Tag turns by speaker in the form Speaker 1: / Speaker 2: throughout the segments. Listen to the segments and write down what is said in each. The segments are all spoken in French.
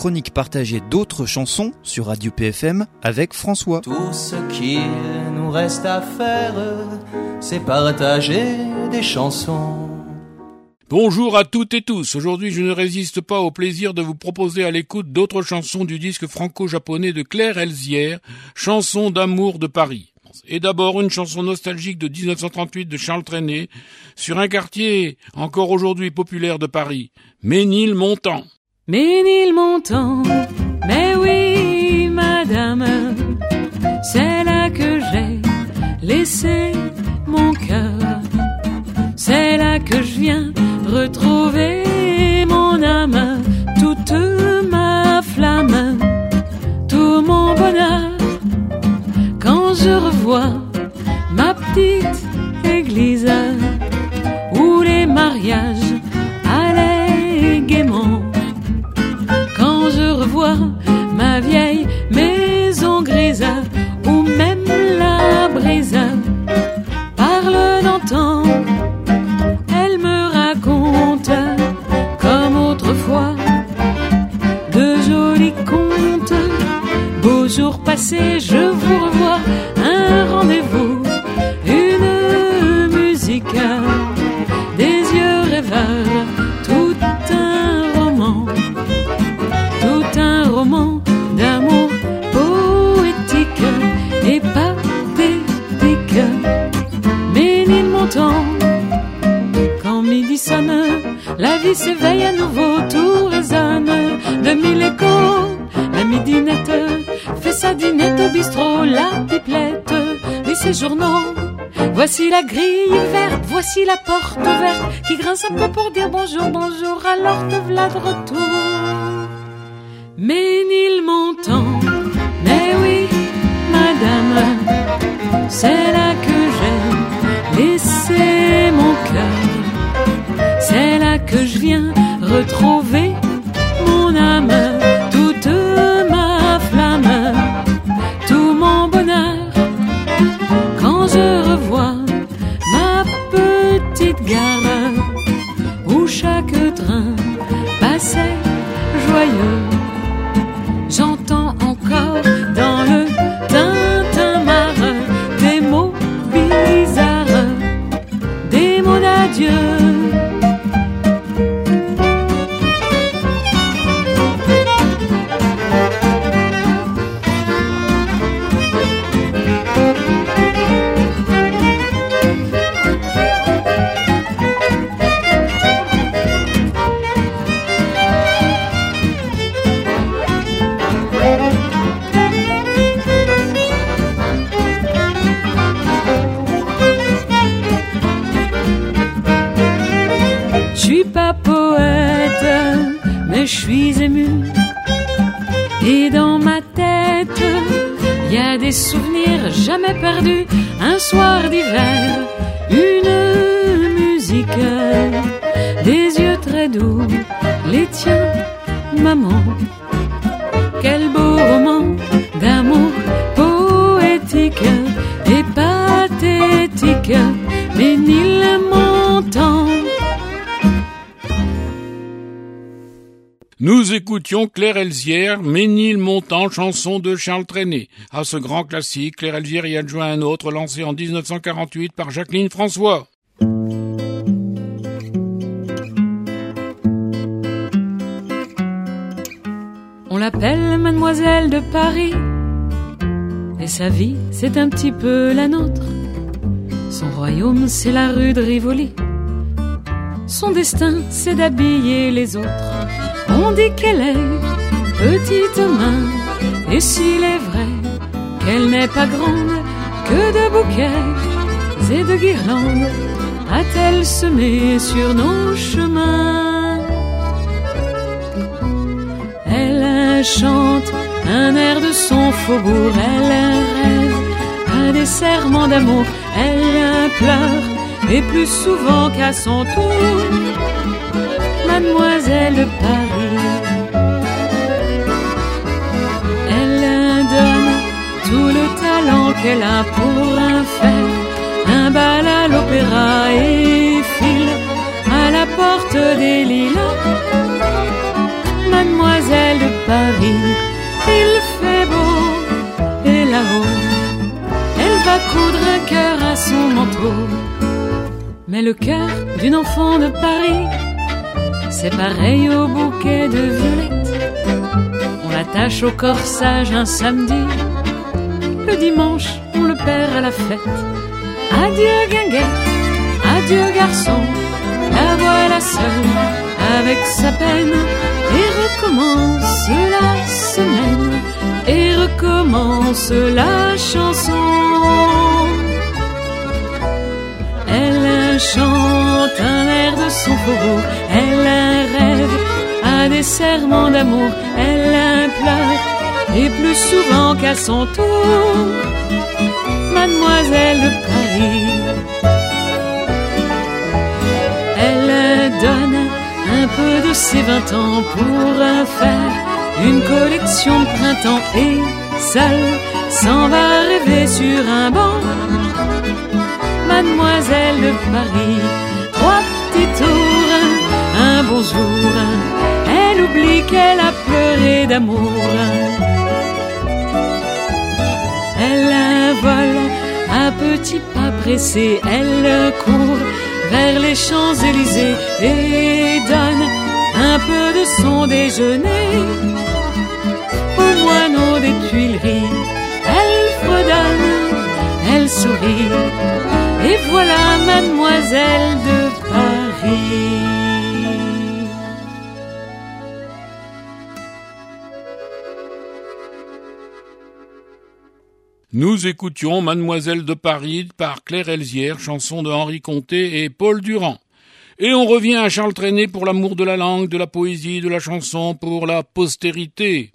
Speaker 1: chronique partagée d'autres chansons sur Radio PFM avec François.
Speaker 2: Tout ce qu'il nous reste à faire, c'est partager des chansons.
Speaker 3: Bonjour à toutes et tous. Aujourd'hui, je ne résiste pas au plaisir de vous proposer à l'écoute d'autres chansons du disque franco-japonais de Claire Elzière, Chansons d'amour de Paris. Et d'abord une chanson nostalgique de 1938 de Charles Trenet sur un quartier encore aujourd'hui populaire de Paris, Ménilmontant.
Speaker 4: Ménilmontant, mais oui, madame, c'est là que j'ai laissé mon cœur. C'est là que je viens retrouver mon âme, toute ma flamme, tout mon bonheur. Quand je revois ma petite église où les mariages allaient gaiement, quand je revois ma vieille maison grise où même la brise parle d'antan, elle me raconte comme autrefois de jolis contes. Beaux jours passés, je vous revois, un rendez-vous, une musique, des yeux rêveurs, tout un roman d'amour poétique et pathétique. Ménilmontant, quand midi sonne, la vie s'éveille à nouveau, tout résonne de mille échos. La midinette fait sa dinette au bistrot, la pipelette lit ses journaux. Voici la grille verte, voici la porte ouverte qui grince un peu pour dire bonjour, bonjour, alors te v'là de retour. Ménilmontant, mais oui, madame, c'est là que j'ai laissé mon cœur. C'est là que je viens retrouver mon âme, toute ma flamme, tout mon bonheur. Quand je revois ma petite gare où chaque train passait joyeux, j'entends encore dans le tintamarre des mots bizarres, des mots d'adieu. Je suis émue et dans ma tête y a des souvenirs jamais perdus. Un soir d'hiver, une musique, des yeux très doux, les tiens, maman. Quel beau roman d'amour poétique et pathétique, Ménilmontant.
Speaker 3: Nous écoutions Claire Elzière, Ménilmontant, chanson de Charles Trenet. À ce grand classique, Claire Elzière y adjoint un autre lancé en 1948 par Jacqueline François.
Speaker 4: On l'appelle Mademoiselle de Paris et sa vie, c'est un petit peu la nôtre. Son royaume, c'est la rue de Rivoli. Son destin, c'est d'habiller les autres. On dit qu'elle est petite main, et s'il est vrai qu'elle n'est pas grande, que de bouquets et de guirlandes a-t-elle semé sur nos chemins. Elle chante un air de son faubourg, elle rêve à des serments d'amour, elle pleure, et plus souvent qu'à son tour, Mademoiselle de Paris. Elle donne tout le talent qu'elle a pour un fait, un bal à l'opéra et file à la porte des lilas. Mademoiselle de Paris. Il fait beau et là-haut, elle va coudre un cœur à son manteau. Mais le cœur d'une enfant de Paris, c'est pareil au bouquet de violettes. On l'attache au corsage un samedi, le dimanche on le perd à la fête. Adieu guinguette, adieu garçon, la voilà seule avec sa peine. Et recommence la semaine, et recommence la chanson. Elle chante un air de son faubourg, elle rêve à des serments d'amour, elle pleure, et plus souvent qu'à son tour, Mademoiselle de Paris. Elle donne un peu de ses 20 ans pour faire une collection de printemps, et seule s'en va rêver sur un banc. Mademoiselle de Paris, 3 petits tours, un bon jour, elle oublie qu'elle a pleuré d'amour. Elle vole à petits pas pressés, elle court vers les Champs-Élysées et donne un peu de son déjeuner aux moineaux des Tuileries. Elle fredonne, elle sourit, et voilà Mademoiselle de Paris.
Speaker 3: Nous écoutions Mademoiselle de Paris par Claire Elzière, chanson de Henri Conté et Paul Durand. Et on revient à Charles Trenet pour l'amour de la langue, de la poésie, de la chanson, pour la postérité.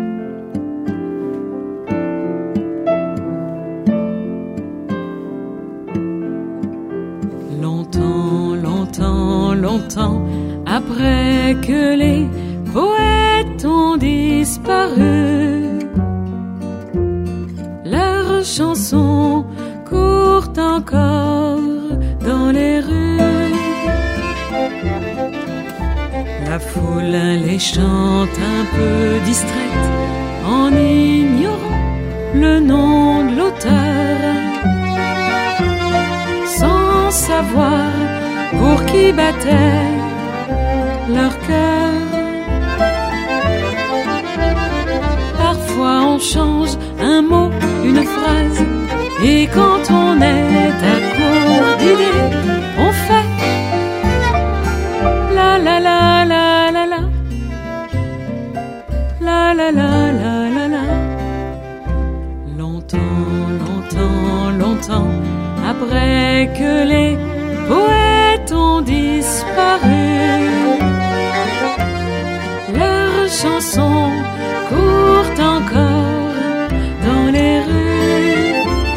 Speaker 4: Longtemps, longtemps, longtemps, après que les poètes ont disparu, leurs chansons courent encore dans les rues. La foule les chante un peu distraite en ignorant le nom de l'auteur, sans savoir pour qui battait leur cœur. Parfois on change un mot, une phrase, et quand on est à court d'idées, on fait la la la la la la, la la la la la la. Longtemps, longtemps, longtemps, après que les poètes ont disparu, leurs chansons courent encore dans les rues.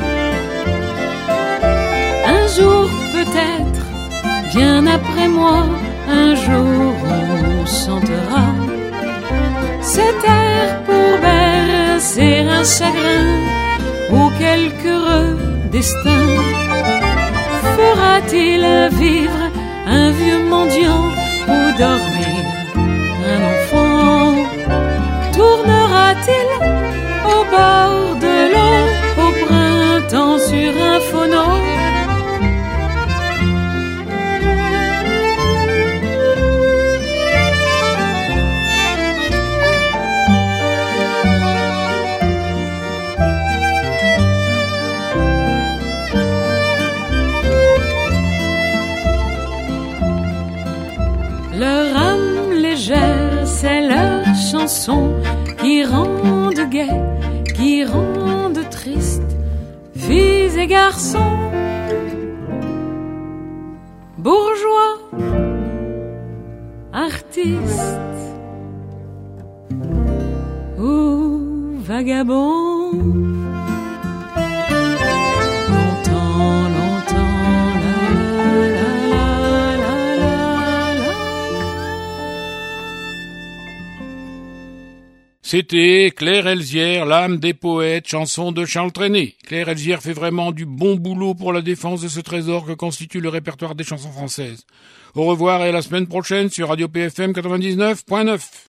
Speaker 4: Un jour peut-être, bien après moi, un jour on chantera cet air pour bercer un chagrin ou quelque heureux destin. Fera-t-il vivre un vieux mendiant ou dormir un enfant? Tournera-t-il au bord de l'eau au printemps sur un phono? Leur âme légère, c'est leur chanson qui rendent gai, qui rendent triste, filles et garçons, bourgeois, artistes ou vagabonds. Longtemps, longtemps, la la la la la la.
Speaker 3: C'était Claire Elzière, l'âme des poètes, chanson de Charles Trenet. Claire Elzière fait vraiment du bon boulot pour la défense de ce trésor que constitue le répertoire des chansons françaises. Au revoir et à la semaine prochaine sur Radio PFM 99.9.